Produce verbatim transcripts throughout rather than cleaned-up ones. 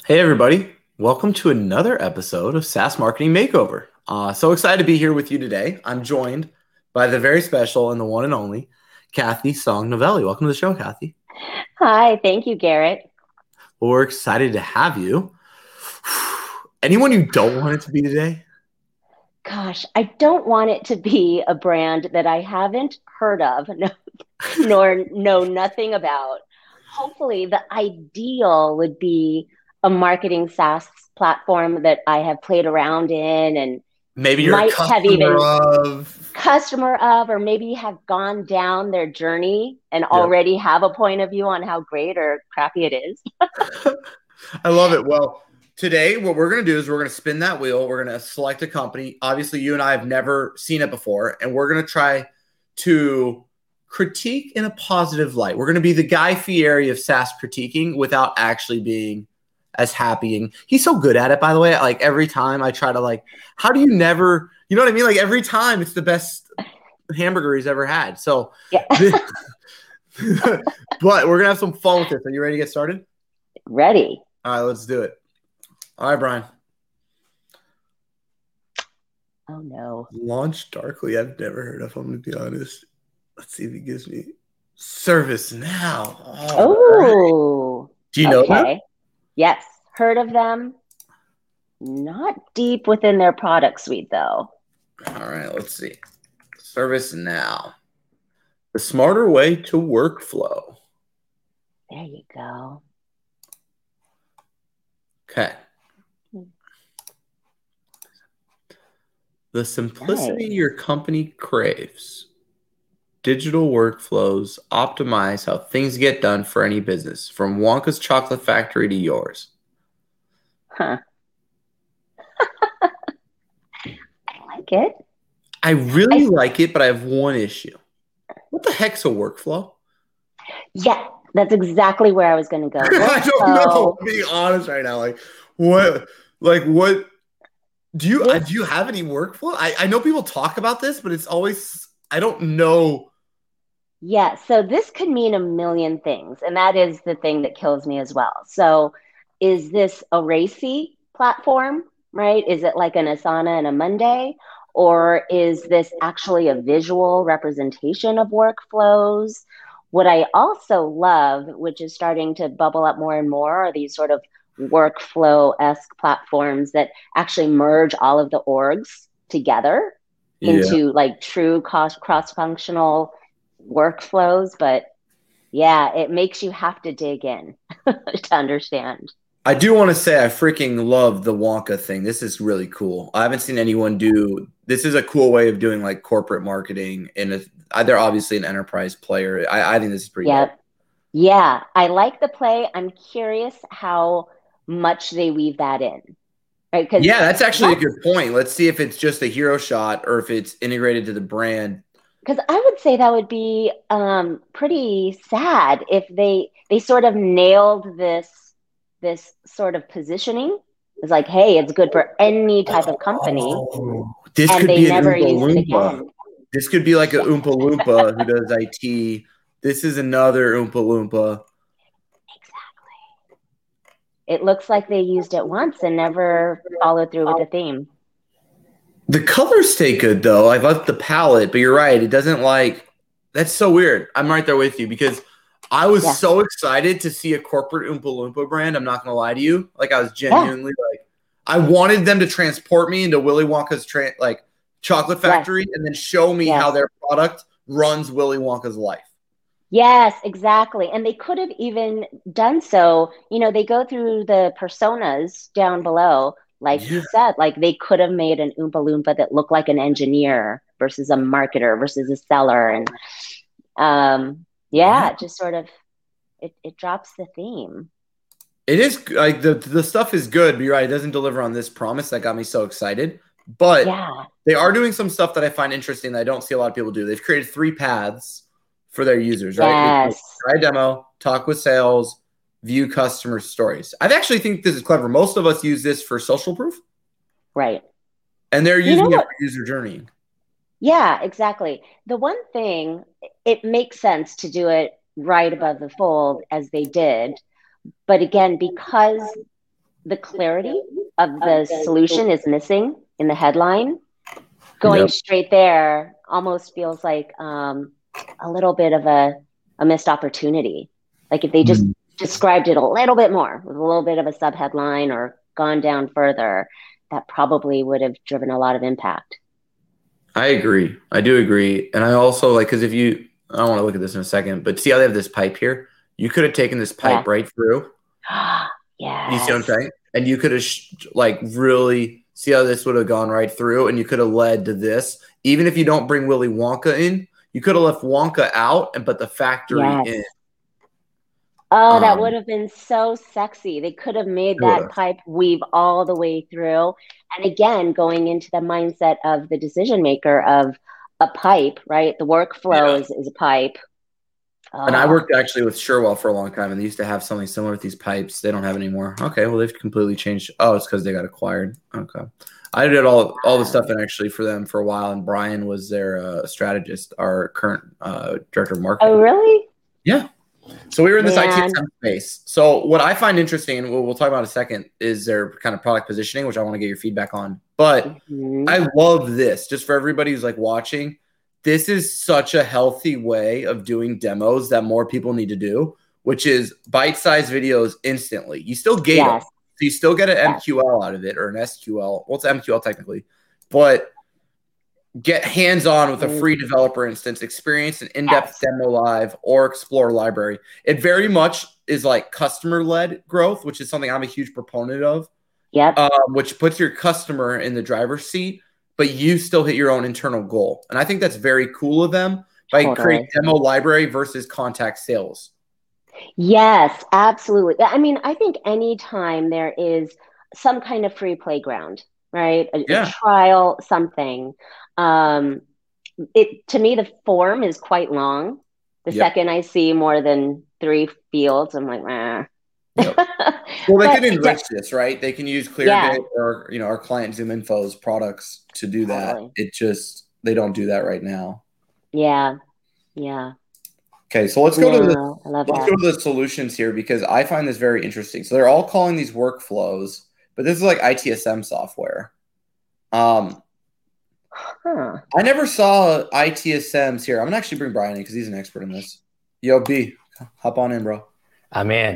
Hey, everybody. Welcome to another episode of SaaS Marketing Makeover. Uh, so excited to be here with you today. I'm joined by the very special and the one and only Kathy Song Novelli. Welcome to the show, Kathy. Hi, thank you, Garrett. Well, we're excited to have you. Anyone you don't want it to be today? Gosh, I don't want it to be a brand that I haven't heard of, no, nor know nothing about. Hopefully, the ideal would be a marketing SaaS platform that I have played around in and Maybe you're a might have customer even of. customer of, or maybe have gone down their journey and Yep. already have a point of view on how great or crappy it is. I love it. Well, today what we're going to do is we're going to spin that wheel. We're going to select a company. Obviously, you and I have never seen it before, and we're going to try to critique in a positive light. We're going to be the Guy Fieri of SaaS critiquing without actually being as happy. And he's so good at it, by the way. Like every time I try to like, how do you never, you know what I mean? Like every time it's the best hamburger he's ever had. So, Yeah. this, but we're going to have some fun with this. Are you ready to get started? Ready. All right, let's do it. All right, Brian. Oh, no. Launch Darkly. I've never heard of him, to be honest. Let's see if he gives me ServiceNow. Oh, right. Do you know okay. them? Yes, heard of them. Not deep within their product suite, though. All right, let's see. ServiceNow. The smarter way to workflow. There you go. Okay. The simplicity Nice. your company craves. Digital workflows optimize how things get done for any business, from Wonka's Chocolate Factory to yours. Huh. I like it. I really I, like it, but I have one issue. What the heck's a workflow? Yeah, that's exactly where I was going to go. I don't know. I'm being honest right now. Like what? Like what? Do you this, do you have any workflow? I, I know people talk about this, but it's always I don't know. Yeah, so this could mean a million things, and that is the thing that kills me as well. So, is this a racy platform, right? Is it like an Asana and a Monday? Or is this actually a visual representation of workflows? What I also love, which is starting to bubble up more and more, are these sort of workflow-esque platforms that actually merge all of the orgs together Yeah. into like true cross cross-functional workflows. But yeah, it makes you have to dig in to understand. I do want to say I freaking love the Wonka thing. This is really cool. I haven't seen anyone do this. Is a cool way of doing like corporate marketing, and they're obviously an enterprise player. I, I think this is pretty Yep. dope. Yeah, I like the play. I'm curious how much they weave that in, right? Because Yeah, that's actually that's, a good point. Let's see if it's just a hero shot or if it's integrated to the brand. Because I would say that would be um, pretty sad if they they sort of nailed this this sort of positioning. It's like, hey, it's good for any type of company. Oh, this and could they be never an Oompa use Loompa. it again. This could be like an Oompa Loompa who does I T. This is another Oompa Loompa. Exactly. It looks like they used it once and never followed through with the theme. The colors stay good, though. I love the palette, but you're right. It doesn't like – that's so weird. I'm right there with you because I was yeah. so excited to see a corporate Oompa Loompa brand. I'm not going to lie to you. Like I was genuinely yeah. like – I wanted them to transport me into Willy Wonka's tra- like chocolate factory yes. and then show me yes. how their product runs Willy Wonka's life. Yes, exactly. And they could have even done so. You know, they go through the personas down below. Like yeah. you said, like they could have made an Oompa Loompa that looked like an engineer versus a marketer versus a seller. And um, yeah, yeah. just sort of, it, it drops the theme. It is like the, the stuff is good, but you're right. It doesn't deliver on this promise. That got me so excited. But yeah. they are doing some stuff that I find interesting that I don't see a lot of people do. They've created three paths for their users, right? Yes. Try a demo, talk with sales, view customer stories. I actually think this is clever. Most of us use this for social proof. Right. And they're using you know it for user journey. Yeah, exactly. The one thing, it makes sense to do it right above the fold as they did. But again, because the clarity of the solution is missing in the headline, going yep. straight there almost feels like um, a little bit of a, a missed opportunity. Like if they just mm. described it a little bit more with a little bit of a subheadline or gone down further, that probably would have driven a lot of impact. I agree. I do agree. And I also like, because if you, I don't want to look at this in a second, but see how they have this pipe here? You could have taken this pipe yeah. right through. Yeah. You see what I'm saying? And you could have sh- like really see how this would have gone right through, and you could have led to this. Even if you don't bring Willy Wonka in, you could have left Wonka out and put the factory yes. in. Oh, that um, would have been so sexy. They could have made that pipe weave all the way through. And again, going into the mindset of the decision maker of a pipe, right? The workflow yeah. is, is a pipe. Uh, and I worked actually with Sherwell for a long time, and they used to have something similar with these pipes. They don't have anymore. Okay, well, they've completely changed. Oh, it's because they got acquired. Okay. I did all all the stuff and actually for them for a while, and Brian was their uh, strategist, our current uh, director of marketing. Oh, really? Yeah. So we were in this Man. I T S M space. So what I find interesting, and we'll, we'll talk about in a second, is their kind of product positioning, which I want to get your feedback on. But mm-hmm. I love this, just for everybody who's like watching. This is such a healthy way of doing demos that more people need to do, which is bite-sized videos instantly. You still gate yes. them. So you still get an yes. M Q L out of it or an S Q L. Well, it's M Q L technically. But get hands-on with a free developer instance, experience an in-depth yes. demo live or explore library. It very much is like customer-led growth, which is something I'm a huge proponent of. Yep. Um, which puts your customer in the driver's seat, but you still hit your own internal goal. And I think that's very cool of them by totally. creating demo library versus contact sales. Yes, absolutely. I mean, I think anytime there is some kind of free playground, right? A, yeah. a trial, something. Um, it to me, the form is quite long. The yep. second I see more than three fields, I'm like, ah. Yep. Well, they can enrich this, right? They can use ClearGate yeah. or you know our client ZoomInfo's products to do that. Totally. It just they don't do that right now. Yeah, yeah. Okay, so let's go no, to the let's that. go to the solutions here because I find this very interesting. So they're all calling these workflows, but this is like I T S M software. Um, huh. I never saw I T S Ms here. I'm gonna actually bring Brian in because he's an expert in this. Yo, B, hop on in, bro. I'm in.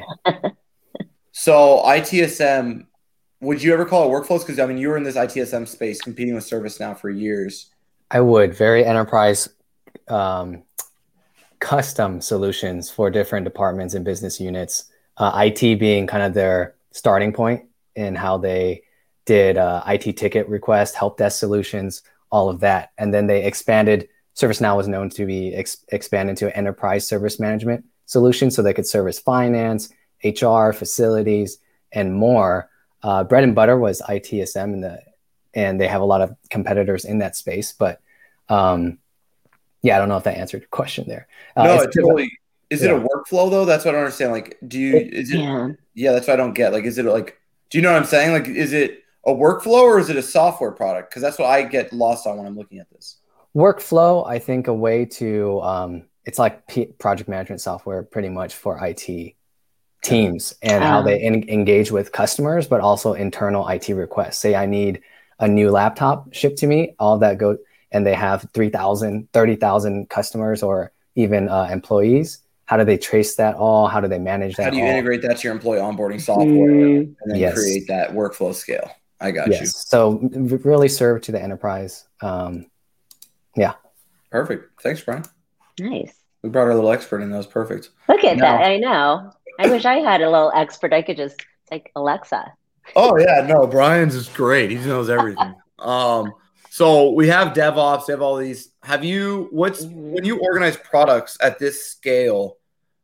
So I T S M, would you ever call it workflows? Because I mean, you were in this I T S M space competing with ServiceNow for years. I would. Very enterprise, um, custom solutions for different departments and business units. Uh, I T being kind of their starting point in how they did uh, I T ticket request, help desk solutions, all of that, and then they expanded. ServiceNow was known to be ex- expanded to enterprise service management solution, so they could service finance, H R, facilities, and more. Uh, bread and butter was I T S M, in the, and they have a lot of competitors in that space. But um, yeah, I don't know if that answered your question there. Uh, no, it totally. Is yeah. it a workflow though? That's what I don't understand. Like, do you? Is it? Yeah. yeah, that's what I don't get. Like, is it like? Do you know what I'm saying? Like, is it a workflow or is it a software product? Because that's what I get lost on when I'm looking at this. Workflow, I think, a way to. Um, it's like P- project management software, pretty much for I T teams and um, how they in- engage with customers, but also internal I T requests. Say I need a new laptop shipped to me, all of that go, and they have three thousand, thirty thousand customers or even uh, employees. How do they trace that all? How do they manage that? How do you all? integrate that to your employee onboarding software mm, and then yes. create that workflow scale? I got yes. you. So really serve to the enterprise. Um, yeah. Perfect. Thanks, Brian. Nice. We brought our little expert in. That was perfect. Look at now, that. I know. I wish I had a little expert. I could just like Alexa. Oh yeah, no, Brian's is great. He knows everything. um, so we have DevOps, they have all these. Have you what's mm-hmm. when you organize products at this scale,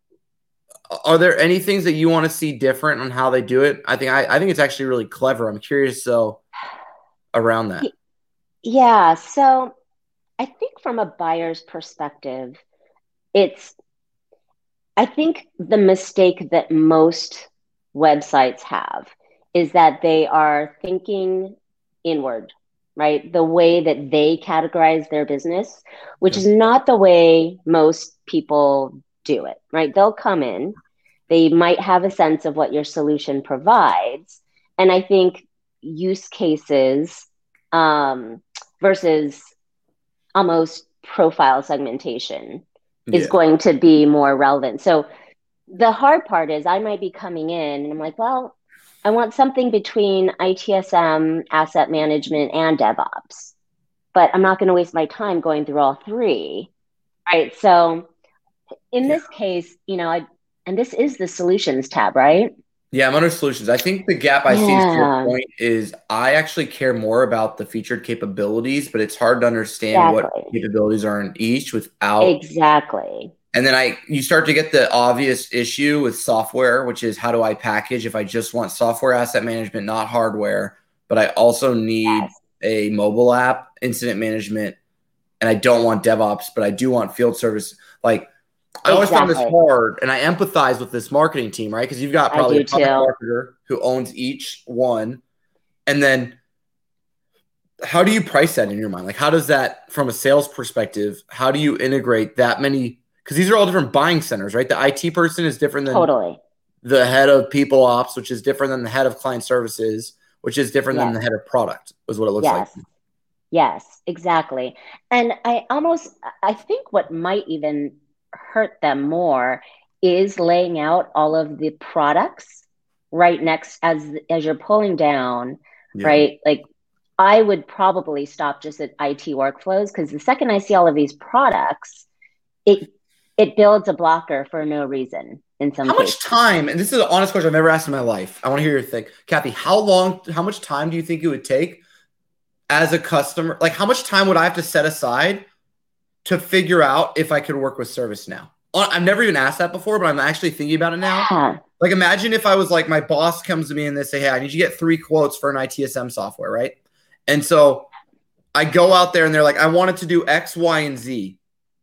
are there any things that you want to see different on how they do it? I think I, I think it's actually really clever. I'm curious so around that. Yeah. So I think from a buyer's perspective, it's I think the mistake that most websites have is that they are thinking inward, right? The way that they categorize their business, which is not the way most people do it, right? They'll come in, they might have a sense of what your solution provides, And I think use cases um, versus almost profile segmentation is Yeah. going to be more relevant. So the hard part is I might be coming in and I'm like, well, I want something between I T S M, asset management, and DevOps, but I'm not going to waste my time going through all three, right? So in Yeah. this case, you know, I, and this is the solutions tab, right? Yeah, I'm under solutions. I think the gap I see is, to your Yeah, point, is I actually care more about the featured capabilities, but it's hard to understand what exactly. capabilities are in each without. Exactly. And then I you start to get the obvious issue with software, which is how do I package if I just want software asset management, not hardware, but I also need Yes, a mobile app, incident management, and I don't want DevOps, but I do want field service. Like I always found this exactly. hard, and I empathize with this marketing team, right? Because you've got I probably a do product too. marketer who owns each one, and then how do you price that in your mind? Like, how does that, from a sales perspective, how do you integrate that many? Because these are all different buying centers, right? The I T person is different than Totally. the head of people ops, which is different than the head of client services, which is different than Yes, the head of product, is what it looks like. yes, yes, exactly. And I almost, I think what might even hurt them more is laying out all of the products right next as as you're pulling down, Yeah. right? Like I would probably stop just at I T workflows because the second I see all of these products, it it builds a blocker for no reason in some How much cases. time, and this is an honest question I've never asked in my life. I want to hear your thing. Kathy, how long, how much time do you think it would take as a customer? Like, how much time would I have to set aside to figure out if I could work with ServiceNow? I've never even asked that before, but I'm actually thinking about it now. Yeah. Like, imagine if I was like, my boss comes to me and they say, hey, I need you to get three quotes for an I T S M software, right? And so I go out there and they're like, I wanted to do X, Y, and Z.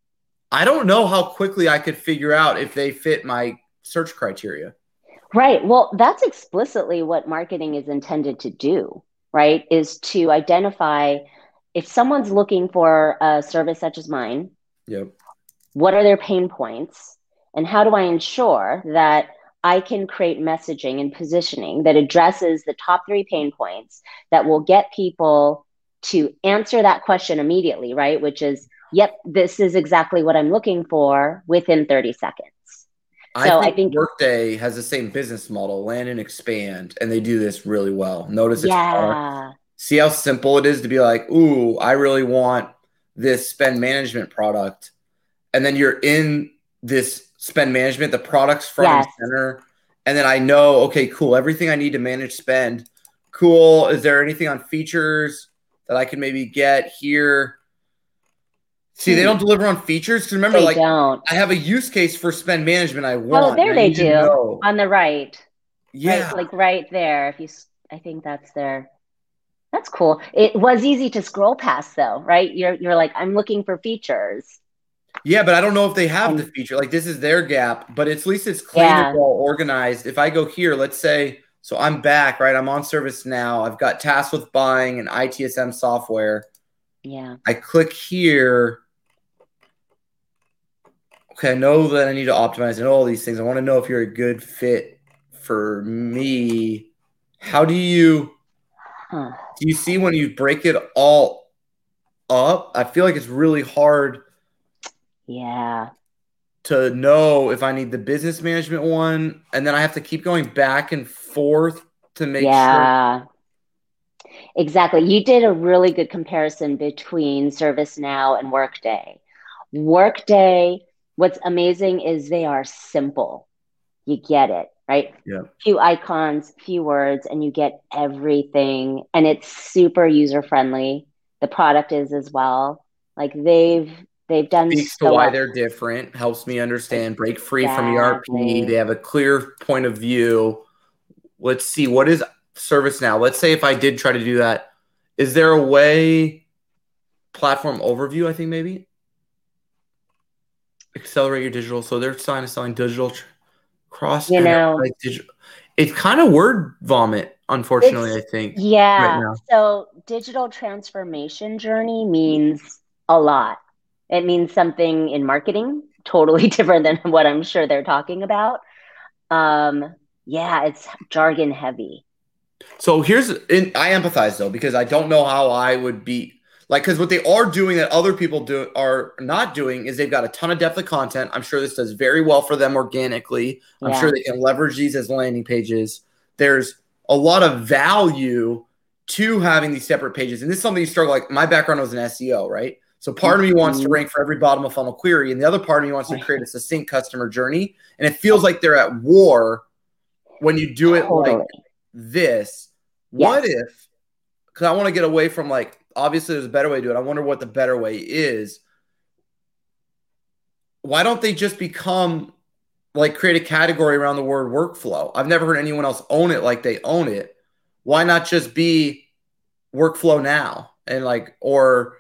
I don't know how quickly I could figure out if they fit my search criteria. Right. Well, that's explicitly what marketing is intended to do, right? Is to identify if someone's looking for a service such as mine, Yep. what are their pain points? And how do I ensure that I can create messaging and positioning that addresses the top three pain points that will get people to answer that question immediately, right? Which is, yep, this is exactly what I'm looking for within thirty seconds. I So I think think, Workday has the same business model, land and expand, and they do this really well. Notice it's hard. yeah, See how simple it is to be like, ooh, I really want this spend management product. And then you're in this spend management, the product's front yes. and center. And then I know, okay, cool, everything I need to manage spend. Cool. Is there anything on features that I can maybe get here? See, they Hmm. don't deliver on features. Because remember, They like, don't. I have a use case for spend management I Oh, want. there And I they need to do know. on the right, Yeah. right, like right there. If you, s- I think that's their. That's cool. It was easy to scroll past, though, right? You're you're like, I'm looking for features, Yeah, but I don't know if they have the and feature. Like, this is their gap, but at least it's clean and yeah, well organized. If I go here, let's say, so I'm back, right? I'm on ServiceNow. I've got tasks with buying and I T S M software. yeah, I click here. Okay, I know that I need to optimize and all these things. I want to know if you're a good fit for me. How do you huh. do you see when you break it all up? I feel like it's really hard Yeah, to know if I need the business management one, and then I have to keep going back and forth to make sure. yeah, exactly. You did a really good comparison between ServiceNow and Workday. Workday, what's amazing is they are simple. You get it, right? Yeah. Few icons, few words, and you get everything. And it's super user friendly. The product is as well. Like they've they've done Speaks to so why well. they're different, helps me understand, break free from E R P. They Exactly. have a clear point of view. Let's see, what is ServiceNow? Let's say if I did try to do that, is there a way, platform overview, I think maybe? Accelerate your digital. So they're trying to selling digital tr- cross You know, enterprise digital. It's kind of word vomit, unfortunately, it's I think, right yeah. now. So digital transformation journey means a lot. It means something in marketing totally different than what I'm sure they're talking about. Um, yeah, it's jargon heavy. So here's, in, I empathize though, because I don't know how I would be like, because what they are doing that other people do are not doing is they've got a ton of depth of content. I'm sure this does very well for them organically. I'm Yeah. sure they can leverage these as landing pages. There's a lot of value to having these separate pages. And this is something you struggle, like my background was in S E O, right? So part of me wants to rank for every bottom of funnel query, and the other part of me wants to create a succinct customer journey. And it feels like they're at war when you do it Totally. like this. What Yes. if, because I want to get away from like, obviously there's a better way to do it. I wonder what the better way is. Why don't they just become like create a category around the word workflow? I've never heard anyone else own it like they own it. Why not just be workflow now and like, or,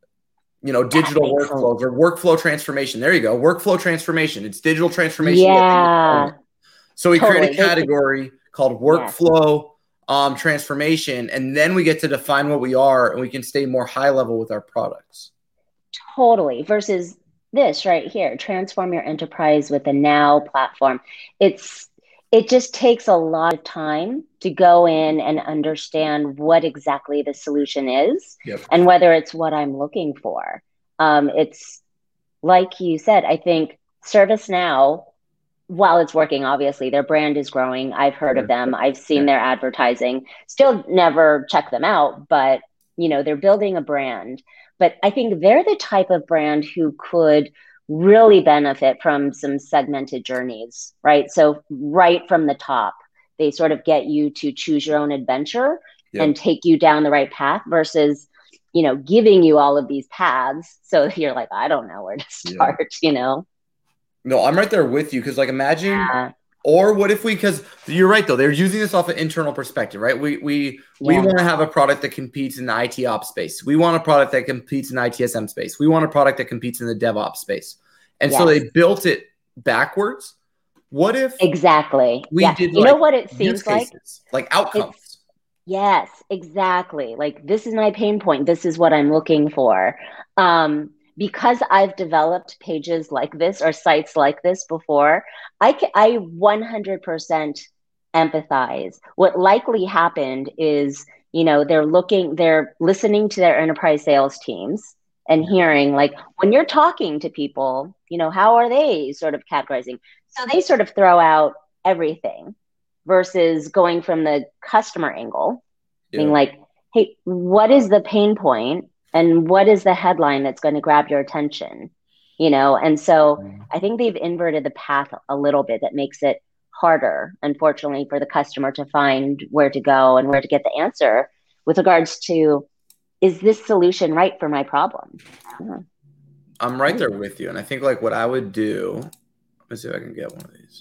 you know, digital workflows or workflow transformation. There you go. Workflow transformation. It's digital transformation. Yeah. So we Totally. create a category called workflow yes. um, transformation, and then we get to define what we are, and we can stay more high level with our products. Totally. Versus this right here, transform your enterprise with a Now platform. It's it just takes a lot of time to go in and understand what exactly the solution is yep. and whether it's what I'm looking for. Um, it's like you said, I think ServiceNow, while it's working, obviously, their brand is growing. I've heard yeah. of them. I've seen yeah. their advertising. Still never check them out, but you know, they're building a brand. But I think they're the type of brand who could really benefit from some segmented journeys, right? So right from the top, they sort of get you to choose your own adventure yep. and take you down the right path versus, you know, giving you all of these paths. So you're like, I don't know where to start, yeah. you know? No, I'm right there with you. Cause like imagine, yeah. or what if we, cause you're right though, they're using this off an internal perspective, right? We, we, yeah. we want to have a product that competes in the I T ops space. We want a product that competes in the I T S M space. We want a product that competes in the DevOps space. And yes. so they built it backwards. What if exactly we yeah. did you like know what it seems like? Like outcomes. It's, yes, exactly. Like this is my pain point. This is what I'm looking for. Um, Because I've developed pages like this or sites like this before, I, can, I one hundred percent empathize. What likely happened is, you know, they're looking, they're listening to their enterprise sales teams and hearing like, when you're talking to people, you know, how are they sort of categorizing? So they sort of throw out everything versus going from the customer angle, yeah. being like, hey, what is the pain point? And what is the headline that's going to grab your attention? You know, and so mm. I think they've inverted the path a little bit that makes it harder, unfortunately, for the customer to find where to go and where to get the answer with regards to, is this solution right for my problem? Yeah. I'm right there with you. And I think like what I would do, let's see if I can get one of these.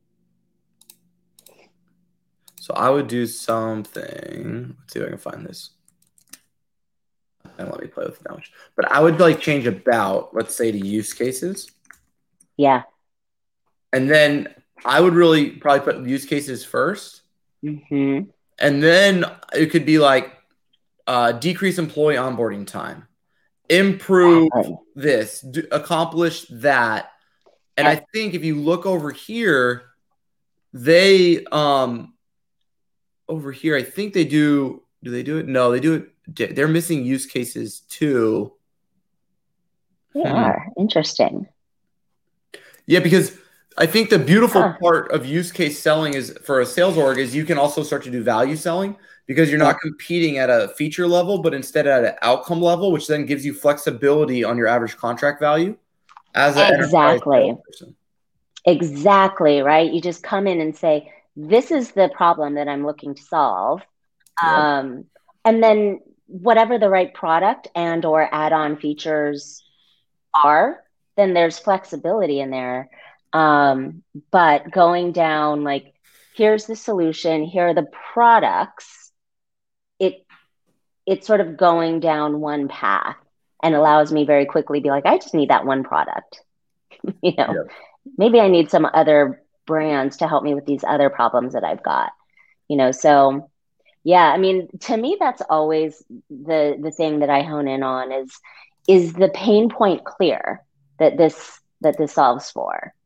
So I would do something, let's see if I can find this. And let me play with it that much. But I would like change about, let's say, to use cases. Yeah. And then I would really probably put use cases first. Mm-hmm. And then it could be like uh, decrease employee onboarding time, improve oh. this, do, accomplish that. And yeah. I think if you look over here, they um over here, I think they do. Do they do it? No, they do it. They're missing use cases too. They hmm. are. Interesting. Yeah, because I think the beautiful huh. part of use case selling is for a sales org is you can also start to do value selling because you're yeah. not competing at a feature level, but instead at an outcome level, which then gives you flexibility on your average contract value as an exactly. person. Exactly, right? You just come in and say, this is the problem that I'm looking to solve. Yeah. Um, and then whatever the right product and or add-on features are, then there's flexibility in there. Um, but going down like, here's the solution, here are the products, it it's sort of going down one path and allows me very quickly to be like, I just need that one product. you know, yeah. maybe I need some other brands to help me with these other problems that I've got. You know, so yeah, I mean, to me, that's always the the thing that I hone in on is is the pain point clear that this that this solves for.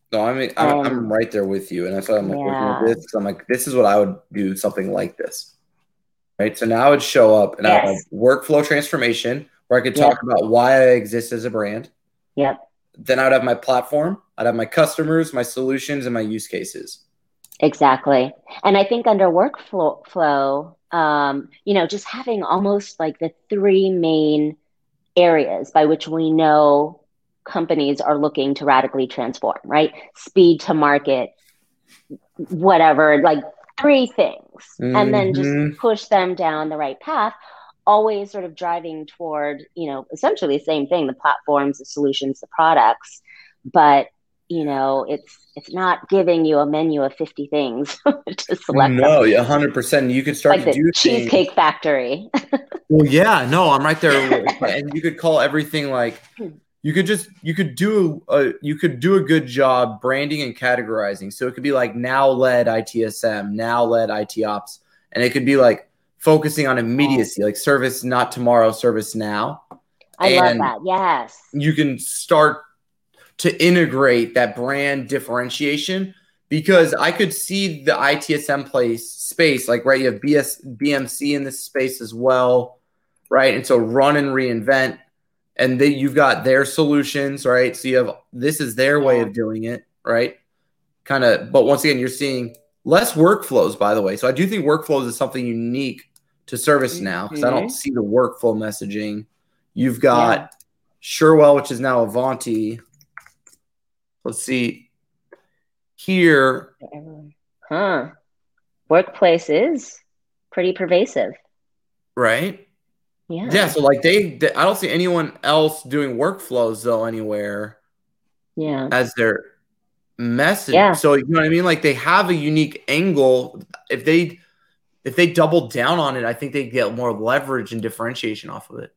No, I mean, I'm, And I'm right there with you. And that's why I'm like looking at yeah, this. I'm like, this is what I would do, something like this. Right. So now I would show up and I would have yes, workflow transformation where I could yep, talk about why I exist as a brand. yep, Then I would have my platform, I'd have my customers, my solutions, and my use cases. exactly. And I think under workflow, flow, um, you know, just having almost like the three main areas by which we know companies are looking to radically transform, right? Speed to market, whatever, like three things, and then just Mm-hmm. push them down the right path, always sort of driving toward, you know, essentially the same thing, the platforms, the solutions, the products. But, you know, it's it's not giving you a menu of fifty things to select them. No, yeah, one hundred percent. You could start Like to the do things. Cheesecake Factory. Well, yeah, no, I'm right there. with- And you could call everything like you could just you could do a you could do a good job branding and categorizing. So it could be like now led I T S M, now led I T Ops, and it could be like focusing on immediacy, like service not tomorrow, service now. I love And that. Yes. you can start to integrate that brand differentiation because I could see the I T S M place space, like, right, you have B S, B M C in this space as well, right? And so run and reinvent, and then you've got their solutions, right? So you have, this is their way Yeah. of doing it, right? Kind of, but once again, you're seeing less workflows, by the way. So I do think workflows is something unique to ServiceNow because I don't Mhm. see the workflow messaging. You've got Yeah. Sherwell, which is now Avanti. Let's see here. Huh. Workplace is pretty pervasive. Right? Yeah. Yeah. So like they, they, I don't see anyone else doing workflows though anywhere Yeah. as their message. Yeah. So you know what I mean? Like they have a unique angle. If they, if they double down on it, I think they get more leverage and differentiation off of it.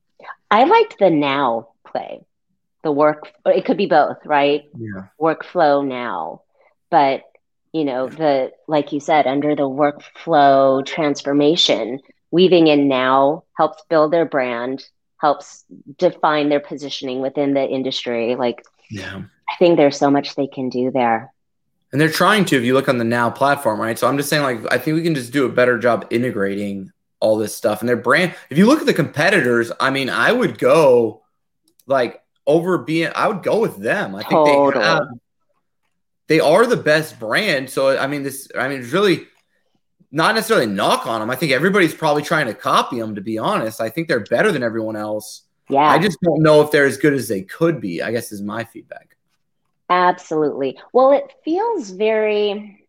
I liked the now play, the work. It could be both, right? Yeah. Workflow now, but you know, the, like you said, under the workflow transformation, weaving in now helps build their brand, helps define their positioning within the industry. Like, Yeah. I think there's so much they can do there. And they're trying to, if you look on the Now platform, right? So I'm just saying, like, I think we can just do a better job integrating all this stuff and their brand. If you look at the competitors, I mean, I would go like over being, I would go with them. I think Totally. they have, they are the best brand. So, I mean, this, I mean, it's really not necessarily a knock on them. I think everybody's probably trying to copy them, to be honest. I think they're better than everyone else. Yeah. I just don't know if they're as good as they could be, I guess is my feedback. Absolutely. Well, it feels very,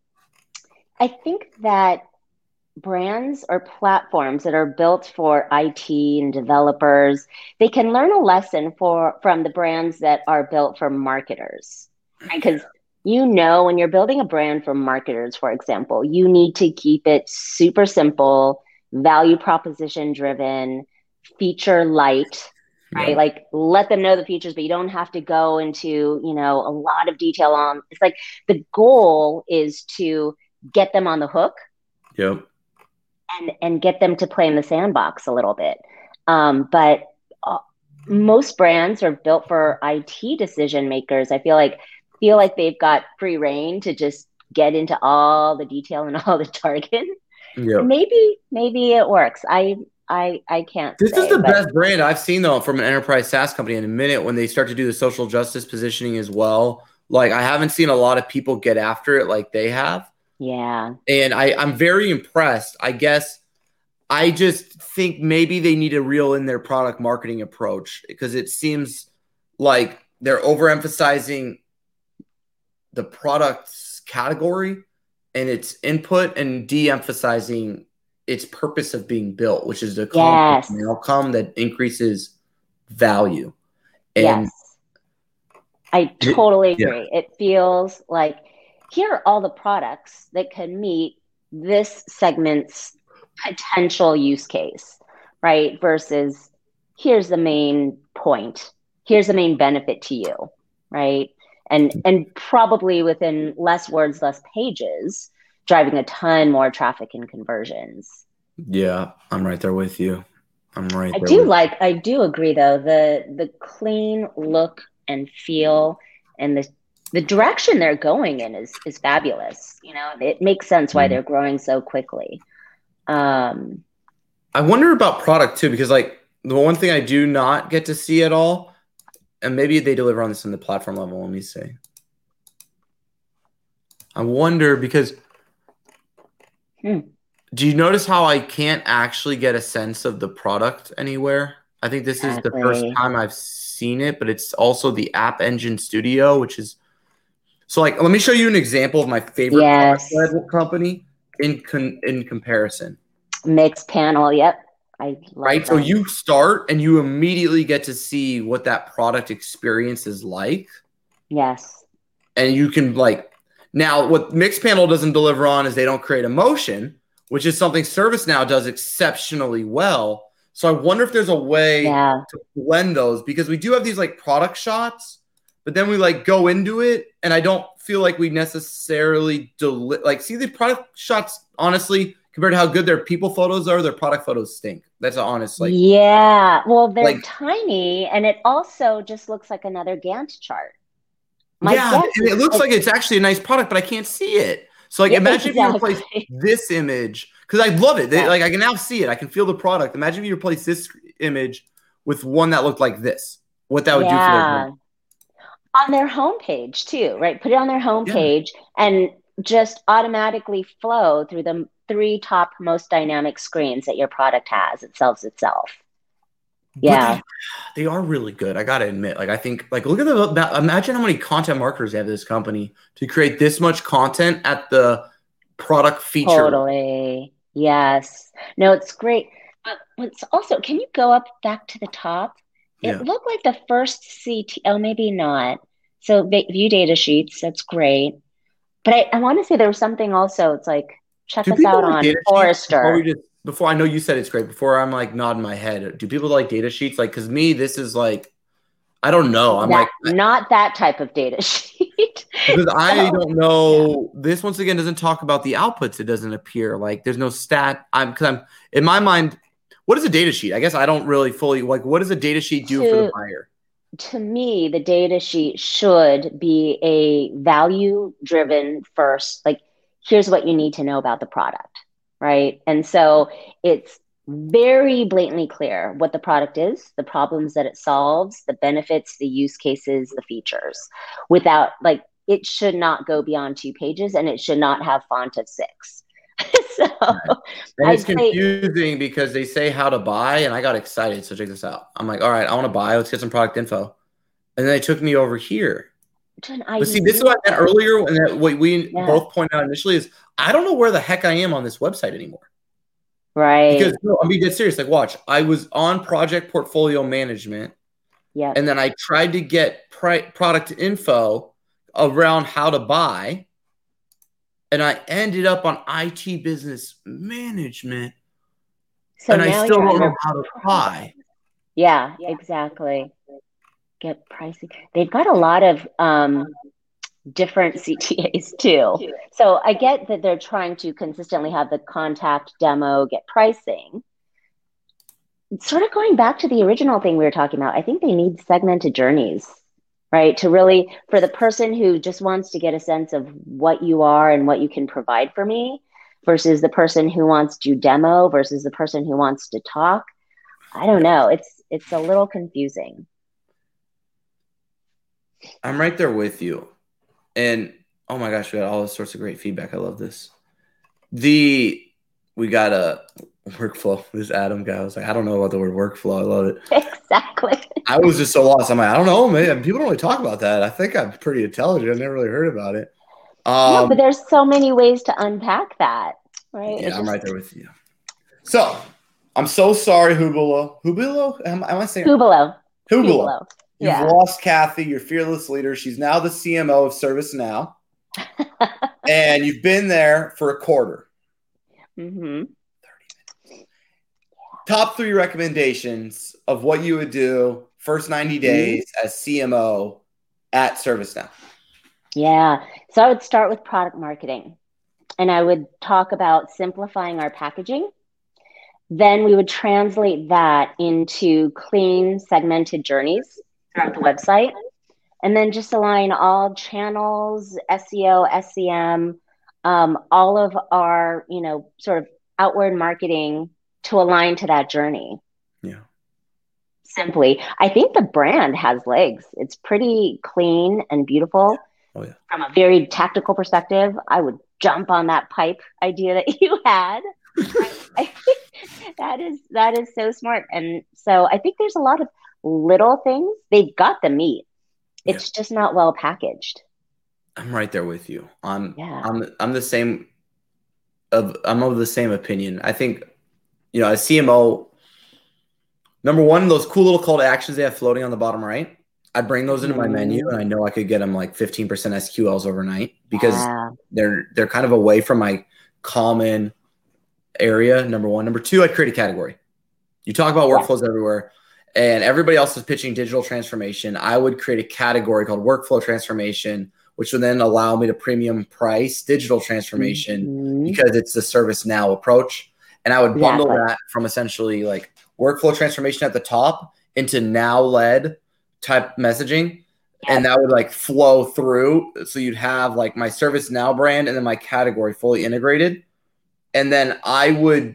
I think that brands or platforms that are built for I T and developers, they can learn a lesson for from the brands that are built for marketers. Because you know, when you're building a brand for marketers, for example, you need to keep it super simple, value proposition driven, feature light, right? Yeah. Like let them know the features, but you don't have to go into, you know, a lot of detail on. It's like the goal is to get them on the hook. Yep. And, and get them to play in the sandbox a little bit. Um, but uh, most brands are built for I T decision makers. I feel like feel like they've got free reign to just get into all the detail and all the jargon. Yep. Maybe maybe it works. I I I can't. This say, is the but best brand I've seen though from an enterprise SaaS company in a minute when they start to do the social justice positioning as well. Like I haven't seen a lot of people get after it like they have. Yeah. And I, I'm very impressed. I guess I just think maybe they need to reel in their product marketing approach because it seems like they're overemphasizing the product's category and its input and de-emphasizing its purpose of being built, which is to accomplish Yes. an outcome that increases value. And Yes. I totally yeah. agree. It feels like here are all the products that can meet this segment's potential use case, right? Versus here's the main point. Here's the main benefit to you, right? And and probably within less words, less pages, driving a ton more traffic and conversions. Yeah, I'm right there with you. I'm right I there. do with like, I do agree though, the the clean look and feel and the the direction they're going in is is fabulous. You know, it makes sense why they're growing so quickly. Um, I wonder about product too, because like the one thing I do not get to see at all, and maybe they deliver on this in the platform level. Let me see. I wonder because hmm. do you notice how I can't actually get a sense of the product anywhere? I think this Exactly. is the first time I've seen it, but it's also the App Engine Studio, which is so like. Let me show you an example of my favorite Yes. product company in con, in comparison. Mixpanel, yep. I love right. them. So you start and you immediately get to see what that product experience is like. Yes. And you can like now what Mixpanel doesn't deliver on is they don't create emotion, which is something ServiceNow does exceptionally well. So I wonder if there's a way Yeah. to blend those, because we do have these like product shots, but then we like go into it and I don't feel like we necessarily deli- like see the product shots, honestly, compared to how good their people photos are, their product photos stink. That's an honest like yeah. Well, they're like tiny, and it also just looks like another Gantt chart. My yeah, guess and it is looks like, like it's actually a nice product, but I can't see it. So like Yeah, imagine if you exactly. replace this image, because I love it. They, Yeah. Like I can now see it. I can feel the product. Imagine if you replace this image with one that looked like this. What that would do for their yeah. brand. On their homepage too, right? Put it on their homepage and just automatically flow through the three top most dynamic screens that your product has. It sells itself. But Yeah. they, they are really good. I gotta admit. Like I think, like look at the imagine how many content marketers they have at this company to create this much content at the product feature. Totally. Yes. No, it's great. But what's also, can you go up back to the top? It Yeah. looked like the first C T, oh, maybe not. So va- view data sheets, that's great. But I, I want to say there was something also, it's like, check Do us people out like on data sheets? Before Forrester. we just before I know you said it's great. Before I'm like nodding my head. Do people like data sheets? Like, because me, this is like, I don't know. I'm That, like, not that type of data sheet. because I So, don't know. This once again doesn't talk about the outputs. It doesn't appear like there's no stat. I'm because I'm in my mind. What is a data sheet? I guess I don't really fully like. What does a data sheet do for the To- buyer? to me, the data sheet should be a value driven first. Like, here's what you need to know about the product, right? And so it's very blatantly clear what the product is, the problems that it solves, the benefits, the use cases, the features, without like, it should not go beyond two pages and it should not have font of six. So And it's I'd say, confusing because they say how to buy, and I got excited. So check this out. I'm like, all right, I want to buy. Let's get some product info. And then they took me over here. to an But see, this is what I meant earlier, and that what we Yeah. both pointed out initially is I don't know where the heck I am on this website anymore. Right. Because no, I'm being dead serious. Like, watch, I was on project portfolio management, Yeah. and then I tried to get pri- product info around how to buy, and I ended up on I T business management, So and I now still you're don't under know how to buy. Yeah, exactly. Get pricing. They've got a lot of um, different C T As too. So I get that they're trying to consistently have the contact, demo, get pricing. It's sort of going back to the original thing we were talking about. I think they need segmented journeys, right? To really, for the person who just wants to get a sense of what you are and what you can provide for me versus the person who wants to demo versus the person who wants to talk. I don't know. It's it's a little confusing. I'm right there with you. And oh my gosh, we got all sorts of great feedback. I love this. The we got a workflow. This Adam guy was like, I don't know about the word workflow. I love it. Exactly. I was just so lost. I'm like, I don't know, man. People don't really talk about that. I think I'm pretty intelligent. I never really heard about it. Um, no, but there's so many ways to unpack that, right? Yeah, It I'm just- right there with you. So I'm so sorry, Hubilo. Hubilo? Am, am I saying Hubilo. Hubilo? Hubilo. You've Yeah. lost Kathy, your fearless leader. She's now the C M O of ServiceNow. And you've been there for a quarter. Mm-hmm. Top three recommendations of what you would do first ninety days mm-hmm. as C M O at ServiceNow. Yeah. So I would start with product marketing. And I would talk about simplifying our packaging. Then we would translate that into clean, segmented journeys throughout the website. and then just align all channels, S E O, S E M, um, all of our, you know, sort of outward marketing to align to that journey. Yeah. Simply, I think the brand has legs. It's pretty clean and beautiful. Oh yeah. From a very tactical perspective, I would jump on that pipe idea that you had. I, I, that is that is so smart. And so I think there's a lot of little things. They've got the meat. It's yeah. just not well packaged. I'm right there with you. I'm yeah. I'm I'm the same of I'm of the same opinion. I think, you know, as C M O, number one, those cool little call to actions they have floating on the bottom right, I'd bring those into my mm. menu, and I know I could get them like fifteen percent S Q Ls overnight because yeah. they're they're kind of away from my common area. Number one. Number two, I'd create a category. You talk about workflows yeah. everywhere, and everybody else is pitching digital transformation. I would create a category called workflow transformation, which would then allow me to premium price digital transformation mm-hmm. because it's the ServiceNow approach. And I would bundle exactly. that from essentially like workflow transformation at the top into now-led type messaging. Yeah. And that would like flow through. So you'd have like my ServiceNow brand and then my category fully integrated. And then I would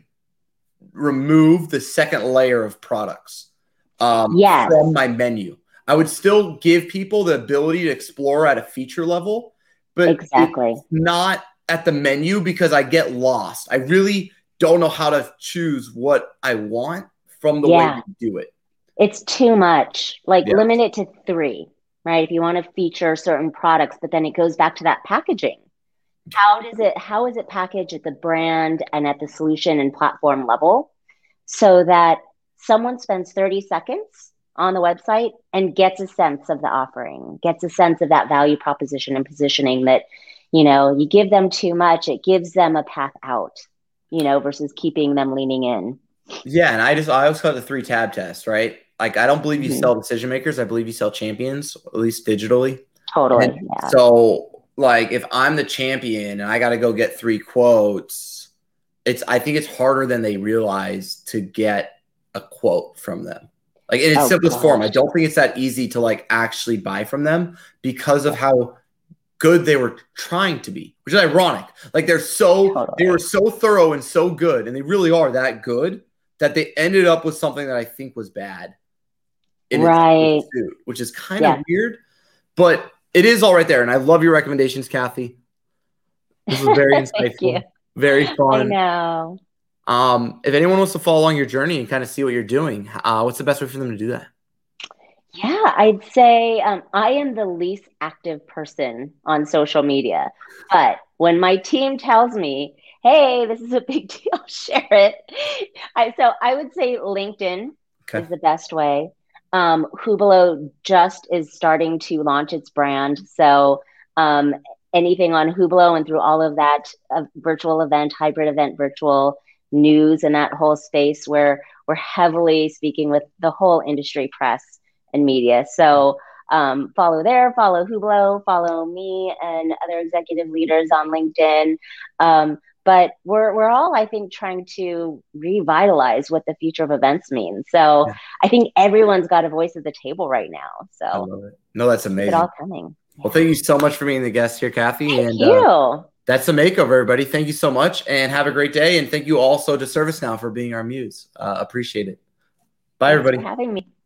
remove the second layer of products um, yes. from my menu. I would still give people the ability to explore at a feature level, but exactly. it's not at the menu because I get lost. I really don't know how to choose what I want from the yeah. way you do it. It's too much. Like yeah. limit it to three, right? If you want to feature certain products, but then it goes back to that packaging. How does it, how is it packaged at the brand and at the solution and platform level so that someone spends thirty seconds on the website and gets a sense of the offering, gets a sense of that value proposition and positioning that, you know, you give them too much, it gives them a path out, you know, versus keeping them leaning in. Yeah. And I just, I always call it the three tab test, right? Like, I don't believe you mm-hmm. sell decision makers. I believe you sell champions, at least digitally. Totally. And yeah. so like, if I'm the champion and I got to go get three quotes, it's, I think it's harder than they realize to get a quote from them. Like in its oh, simplest gosh. form, I don't think it's that easy to like actually buy from them because of how good they were trying to be, which is ironic. Like they're so, totally. they were so thorough and so good, and they really are that good that they ended up with something that I think was bad. In right. Suit, which is kind yeah. of weird, but it is all right there. And I love your recommendations, Kathy. This was very insightful, very fun. I know. Um, if anyone wants to follow along your journey and kind of see what you're doing, uh, what's the best way for them to do that? Yeah, I'd say um, I am the least active person on social media. But when my team tells me, hey, this is a big deal, share it. I, so I would say LinkedIn okay. is the best way. Um, Hubelo just is starting to launch its brand. So um, anything on Hubelo and through all of that uh, virtual event, hybrid event, virtual news and that whole space where we're heavily speaking with the whole industry press and media. So um, follow there, follow Hubelo, follow me and other executive leaders on LinkedIn. Um, but we're we're all, I think, trying to revitalize what the future of events means. So yeah. I think everyone's got a voice at the table right now. So I love it. No, that's amazing. It's all coming. Well, thank you so much for being the guest here, Kathy. Thank and, you. Uh, That's the makeover, everybody. Thank you so much and have a great day. And thank you also to ServiceNow for being our muse. Uh, appreciate it. Bye, Thanks everybody. for having me.